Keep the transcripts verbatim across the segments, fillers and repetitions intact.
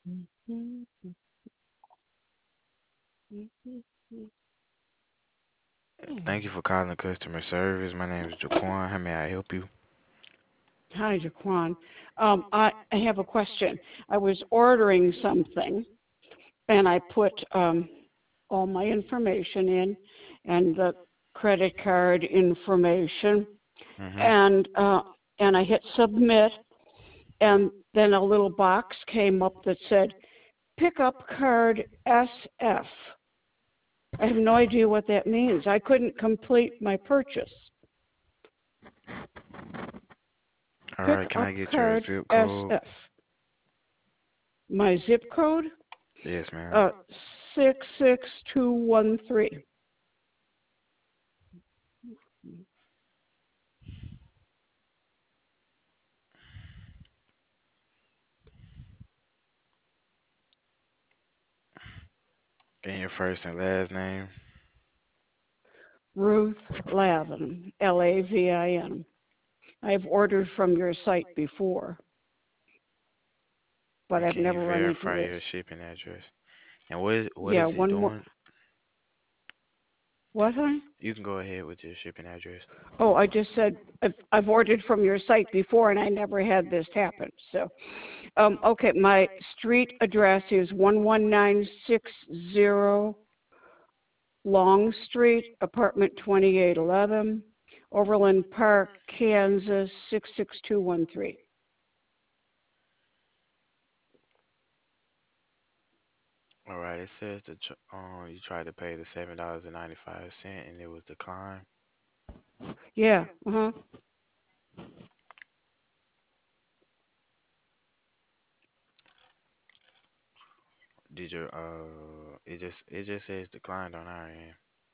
Thank you for calling customer service. My name is Jaquan. How may I help you? Hi, Jaquan. Um, I, I have a question. I was ordering something, and I put um, all my information in, and the credit card information, Mhm. and uh, and I hit submit, and then a little box came up that said pickup card S F. I have no idea what that means. I couldn't complete my purchase. All Pick right. Can up I get your card zip code? S F. My zip code? Yes, ma'am. Uh, six six two one three. And your first and last name. Ruth Lavin, L A V I N. I've ordered from your site before, but And I've can you never run into verify this. your shipping address? And what is what Yeah, is it one more. doing? What, honey? You can go ahead with your shipping address. Oh, I just said I've, I've ordered from your site before, and I never had this happen. So, um, okay, my street address is one one nine six zero Long Street, apartment twenty-eight eleven, Overland Park, Kansas six six two one three. All right. It says that tr- um you tried to pay the seven dollars and ninety five cent and it was declined. Yeah, uh huh. Did your uh it just it just says declined on our end.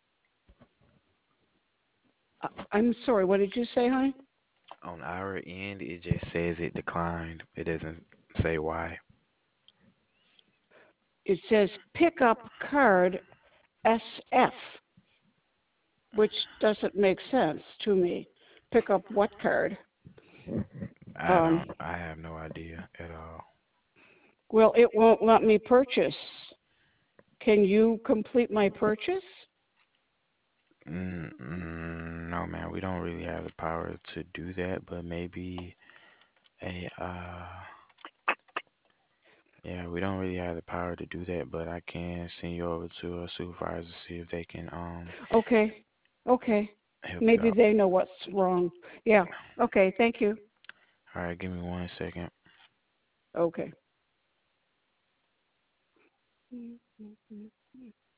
I'm sorry, what did you say, honey? On our end, it just says it declined. It doesn't say why. It says pickup card S F, which doesn't make sense to me. Pick up what card? I Um, don't. I have no idea at all. well, it won't let me purchase. Can you complete my purchase? Mm, mm, no, man. We don't really have the power to do that, but maybe a uh. Yeah, we don't really have the power to do that, but I can send you over to a supervisor to see if they can um Okay, okay. help you Maybe out. they know what's wrong. Yeah, okay, thank you. All right, give me one second. Okay.